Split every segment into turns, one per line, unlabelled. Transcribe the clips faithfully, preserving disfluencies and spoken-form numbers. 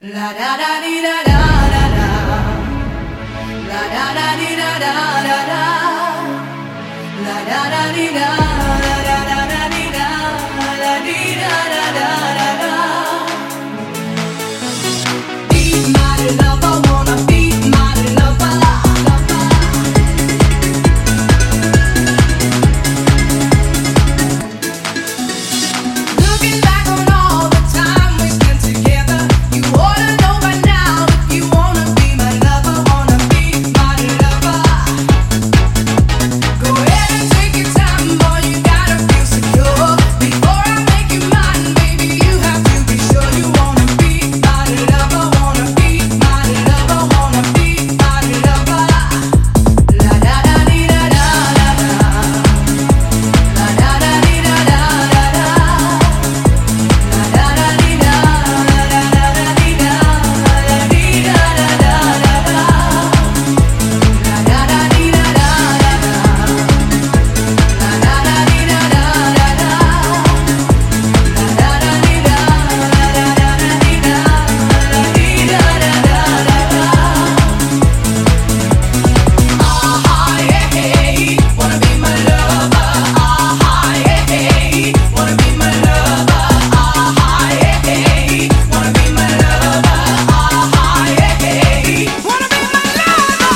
La da da di da da da da. La da da di da da da da. La da da di da da da da di da da di da da da da da. Be my lover, wanna be my lover. Looking back on all the time we spent together, you ought to know by now if you wanna be my lover, wanna be my lover. Go ahead and take your time, boy, you gotta feel secure. Before I make you mine, baby, you have to be sure you wanna be my lover, wanna be my lover, wanna be my lover. La da da dee da da da da. La da da dee da da da da. La da da dee da da da da dee da da dee da da da da da. La da da dee da da da da. La da da dee da da da da. La da da dee da da da dee da dee da da da da da. Ah yeah, hey, wanna be my lover. Ah yeah, hey, wanna be my lover. Ah yeah, hey, wanna be my lover. Ah yeah, hey, wanna be my lover.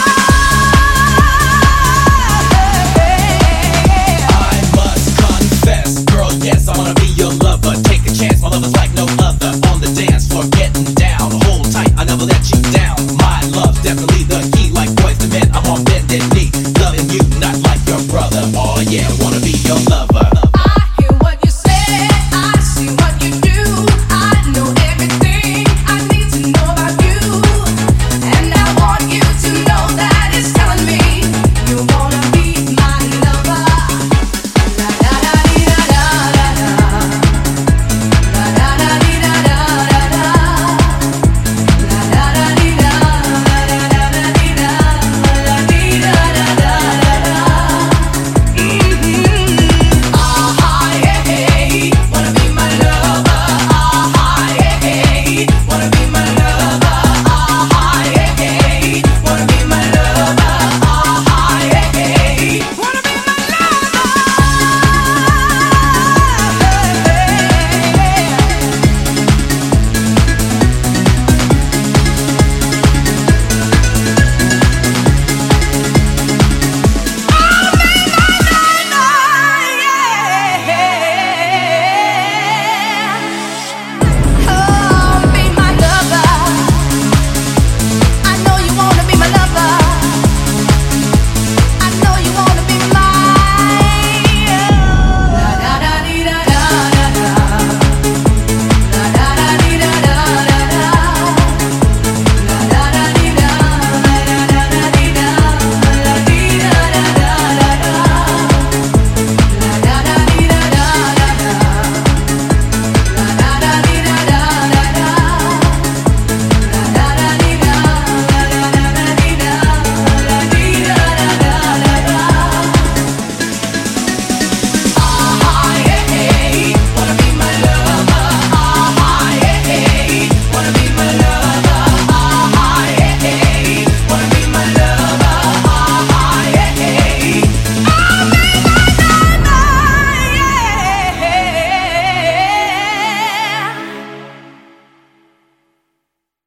I must confess, girl, yes, I wanna be your lover. Take a chance, my lover's like no other. On the dance floor, getting down. Hold tight, I never let you down.